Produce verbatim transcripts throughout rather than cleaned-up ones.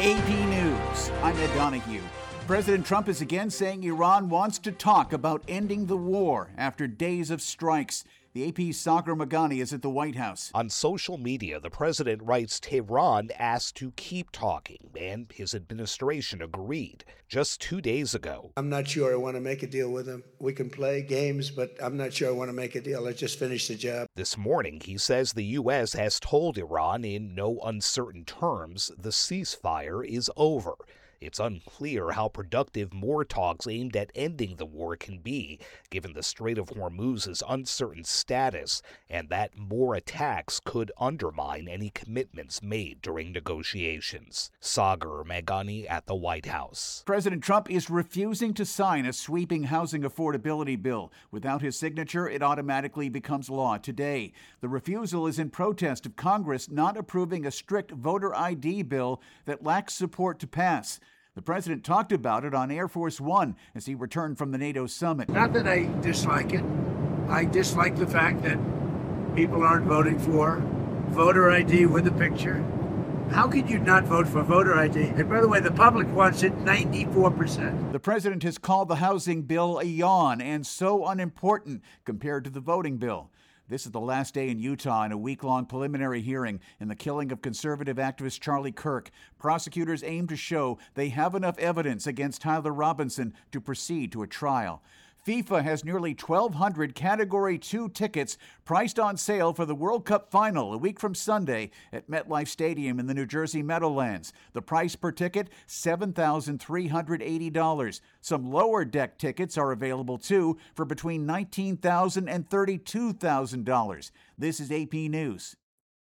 A P News, I'm Ed Donahue. President Trump is again saying Iran wants to talk about ending the war after days of strikes. The A P's Sagar Meghani is at the White House. On social media, the president writes Tehran asked to keep talking, and his administration agreed. Just two days ago, I'm not sure I want to make a deal with him. We can play games, but I'm not sure I want to make a deal. Let's just finish the job. This morning, he says the U S has told Iran in no uncertain terms the ceasefire is over. It's unclear how productive more talks aimed at ending the war can be, given the Strait of Hormuz's uncertain status, and that more attacks could undermine any commitments made during negotiations. Sagar Meghani at the White House. President Trump is refusing to sign a sweeping housing affordability bill. Without his signature, it automatically becomes law today. The refusal is in protest of Congress not approving a strict voter I D bill that lacks support to pass. The president talked about it on Air Force One as he returned from the NATO summit. Not that I dislike it. I dislike the fact that people aren't voting for voter I D with a picture. How could you not vote for voter I D? And by the way, the public wants it ninety-four percent. The president has called the housing bill a yawn and so unimportant compared to the voting bill. This is the last day in Utah in a week-long preliminary hearing in the killing of conservative activist Charlie Kirk. Prosecutors aim to show they have enough evidence against Tyler Robinson to proceed to a trial. FIFA has nearly twelve hundred Category two tickets priced on sale for the World Cup final a week from Sunday at MetLife Stadium in the New Jersey Meadowlands. The price per ticket, seven thousand three hundred eighty dollars. Some lower deck tickets are available too for between nineteen thousand dollars and thirty-two thousand dollars. This is A P News.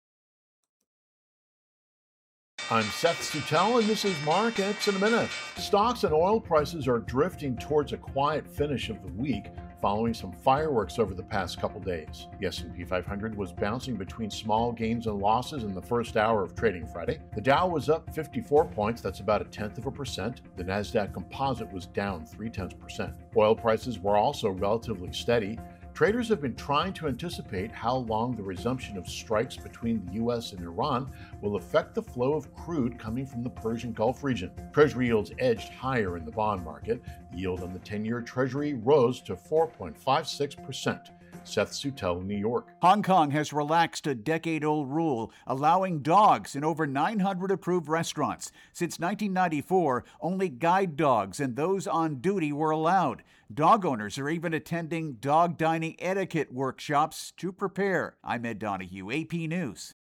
I'm Seth Sutel, and this is Markets in a Minute. Stocks and oil prices are drifting towards a quiet finish of the week following some fireworks over the past couple days. The S and P five hundred was bouncing between small gains and losses in the first hour of trading Friday. The Dow was up fifty-four points, that's about a tenth of a percent. The Nasdaq Composite was down three tenths percent. Oil prices were also relatively steady. Traders have been trying to anticipate how long the resumption of strikes between the U S and Iran will affect the flow of crude coming from the Persian Gulf region. Treasury yields edged higher in the bond market. The yield on the ten-year Treasury rose to four point five six percent. Seth Sutel, New York. Hong Kong has relaxed a decade-old rule allowing dogs in over nine hundred approved restaurants. Since nineteen ninety-four, only guide dogs and those on duty were allowed. Dog owners are even attending dog dining etiquette workshops to prepare. I'm Ed Donahue, A P News.